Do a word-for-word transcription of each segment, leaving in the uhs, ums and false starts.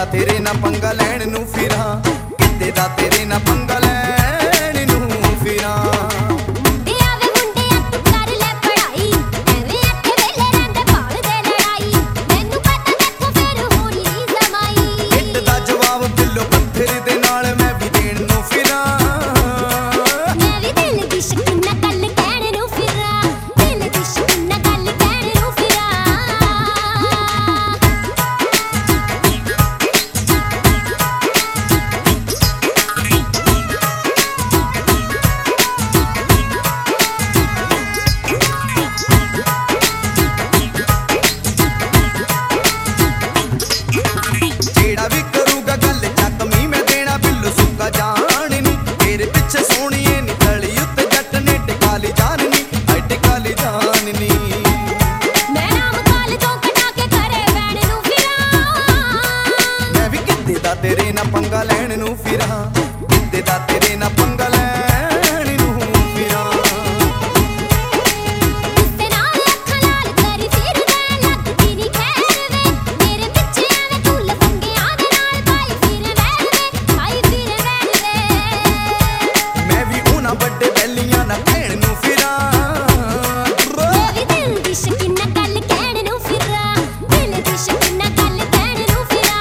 तेरे ना पंगा लैण नूं फिरां, किते दा तेरे ना पंगा लैण नूं फिरां। तेरे ना पंगा लैण नूं फिरां, किते दा तेरे ना पंगा लैण नूं फिरां। किते नाल अखां लाल करी फिरदा लगदी नी खैर वे, मेरे पिछे आवे तू लफंगियां दे नाल पाई फिर वैर वे, पाई फिर वैर वे। मैं भी उन्हां बड़े बैलियां ना कहण नूं फिरां, मैं भी दिल दी शकीना गल कहण नूं फिरां, दिल दी शकीना गल कहण नूं फिरां।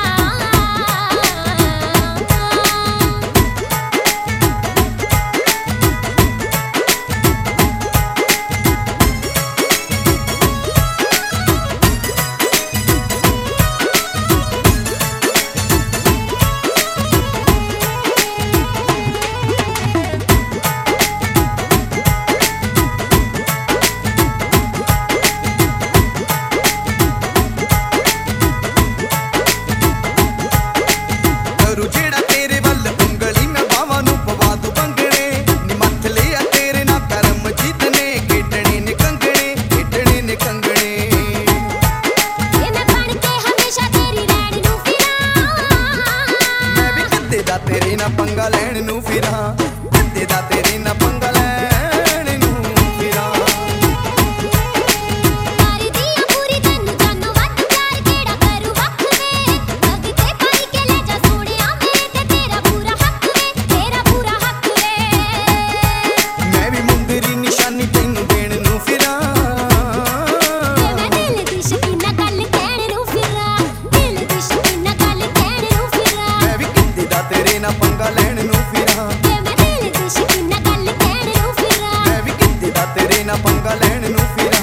जेड़ा तेरे वल उंगली मैं बावां नूं पवा दूं बंगड़े, नी मत्थ लिया तेरे ना करम जीतने, खेडणे ने कंगणे खेडणे ने कंगणे। ये मैं बन के हमेशा तेरी रैण नूं फिरां, मैं भी किते दा तेरे ना पंगा लैण नूं फिरां, किते दा तेरे ना पंगा लैण नूं फिरां। मारी दिया पूरी तैनूं जानो वध प्यार केड़ा करू वख वे, अग ते पाई के ले जा सोहणिया वे, ते तेरा पूरा हक वे, तेरा पूरा हक वे। मैं भी मुंदरी निशानी तैनूं देण नूं फिरां, ते मैं दिल दी शकीना गल कहण नूं फिरां, दिल दी शकीना गल कहण नूं फिरां। मैं भी किते दा तेरे ना पंगा लैण नूं फिरां, ते मैं दिल दी शकीना गल कहण नूं फिरां। मैं भी किते दा तेरे ना पंगा लैण नूं फिरां।